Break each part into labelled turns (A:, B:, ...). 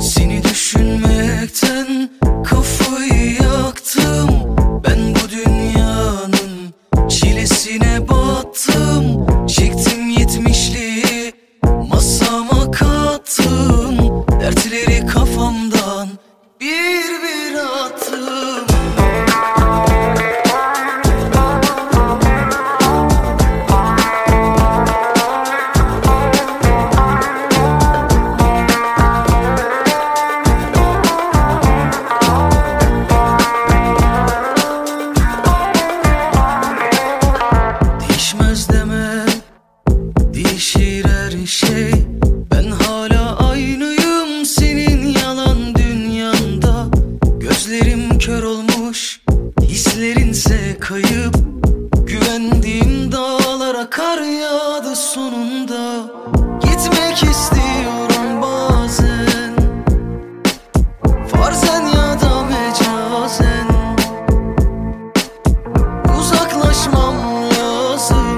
A: Seni düşünmekten kafayı yaktım. Ben bu dünyanın çilesine battım. Çektim yetmişliği, masama kattım. Dertleri kafamdan bir bir attım. Değişmez deme, değişir her şey. Ben hala aynıyım senin yalan dünyanda. Gözlerim kör olmuş, hislerinse kayıp. Güvendiğim dağlara kar yağdı sonunda. Gitmek istiyorum bazen, farzen ya da mecazen. Uzaklaşmam lazım,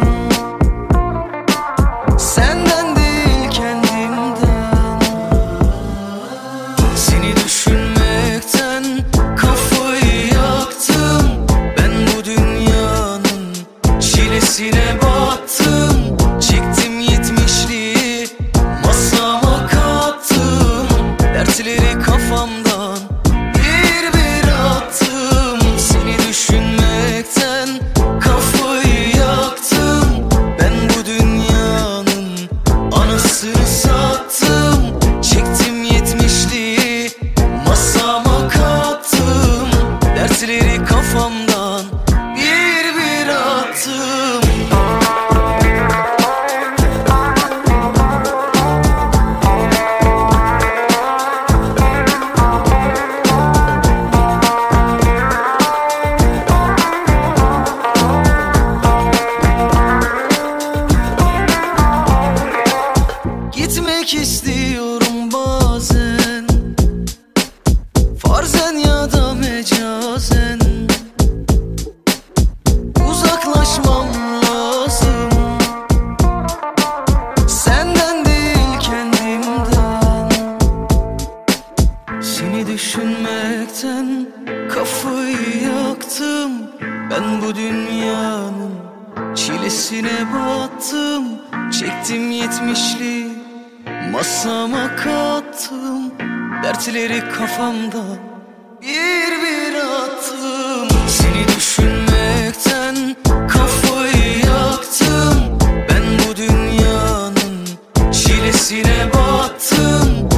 A: senden değil kendimden. Seni düşünmekten kafayı yaktım. Ben bu dünyanın çilesine battım. Çektim yetmişliği, masama kattım. Dertleri kafamdan bir bir attım. Seni düşünmekten kafayı yaktım. Ben bu dünyanın anasını sattım. Çektim yetmişliği, masama kattım. Dertleri kafamdan bir bir attım. Gitmek istiyorum bazen, farzen ya da mecazen. Uzaklaşmam lazım, senden değil kendimden. Seni düşünmekten kafayı yaktım. Ben bu dünyanın çilesine battım. Çektim yetmişliği, masama kattım. Dertleri kafamdan bir bir attım. Seni düşünmekten kafayı yaktım. Ben bu dünyanın çilesine battım.